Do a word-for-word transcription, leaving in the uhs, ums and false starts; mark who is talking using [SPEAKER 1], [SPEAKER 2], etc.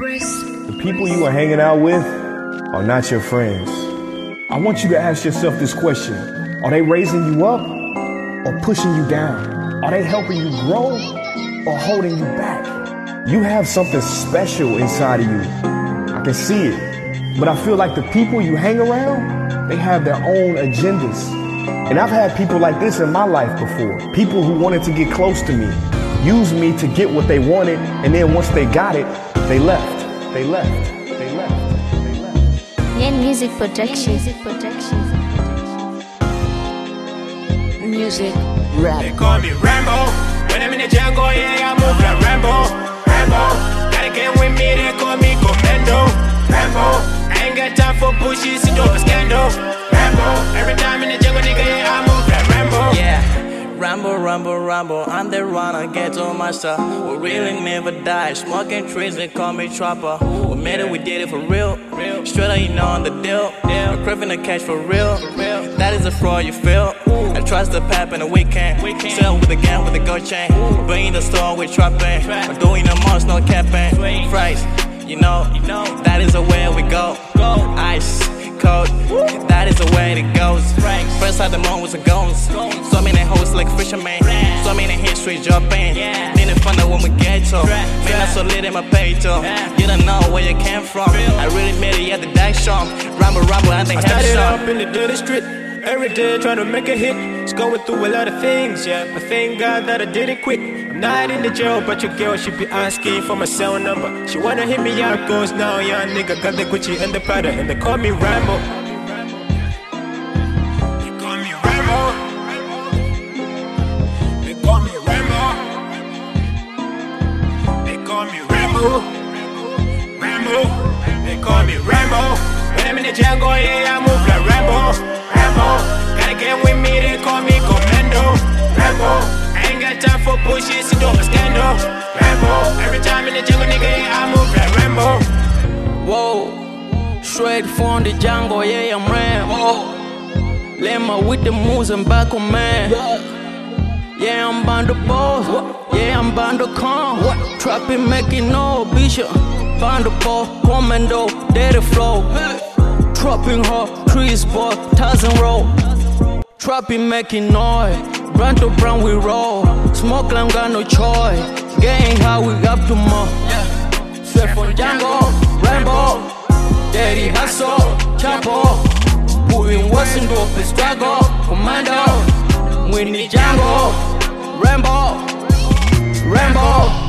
[SPEAKER 1] The people you are hanging out with are not your friends. I want you to ask yourself this question. Are they raising you up or pushing you down? Are they helping you grow or holding you back? You have something special inside of you. I can see it. But I feel like the people you hang around, they have their own agendas. And I've had people like this in my life before. People who wanted to get close to me, use me to get what they wanted, and then once they got it, they left. They left. They left. They left.
[SPEAKER 2] Yen Music Production. Music Production. Music Rap.
[SPEAKER 3] They call me Rambo. When I'm in the jungle, yeah, I move like Rambo. Rambo. Gotta get with me, they call me Commando. Rambo. I ain't got time for bushes, you know a scandal. Rambo. Every time in the jungle, nigga, yeah, I move like Rambo.
[SPEAKER 4] Yeah. Rambo, Rambo, Rambo, I'm the runner, ghetto master. We really never die, smoking trees, they call me trapper. We made it, we did it for real. Straight up, you know, on the deal. We're craving the cash for real. That is a fraud you feel. I trust the pap in the weekend. Sell with the gang with the gold chain. Bring in the store with trapping. We're doing the most, no capping. Fries, you know, that is the way we go. Ice. Cold. That is the way it goes. First out the moon was a ghost. So many hoes like fisherman. So many history jumping. Didn't find out when we get to. Man, I'm so lit in my page. You don't know where you came from. I really made it at the dash shop. Rambo, Rambo, I think
[SPEAKER 3] I started up in the dirty street. Every day trying to make a hit. It's going through a lot of things, yeah. But thank God that I didn't quit. I'm not in the jail, but your girl should be asking for my cell number. She wanna hit me out, goes now, young nigga got the Gucci and the Prada, and they call me Rambo. They call me Rambo. They call me Rambo. They call me Rambo. Rambo. They call me Rambo. When I'm in the jungle, yeah, I move like Rambo. Rambo. Gotta get with me, they call me Commando. Rambo. Got time for bushes, you don't scandal. Rambo. Every time in the jungle, nigga, yeah, I move like Rambo.
[SPEAKER 4] Whoa, straight from the jungle, yeah, I'm Rambo. Lemma with the moves and back on man. Yeah, I'm bound to boss. Yeah, I'm bound to come. Trapping, making no bishop. Bound to ball, commando, daddy flow. Trapping hard, trees, ball, thousand roll. Trapping, making noise. Brown to brown we roll. Smoke lamb got no choice. Getting how we up to more. Straight from Django, Rambo. Daddy hustle, Chapo. Putting what's into the struggle. Commando, we need Django, Rambo, Rambo.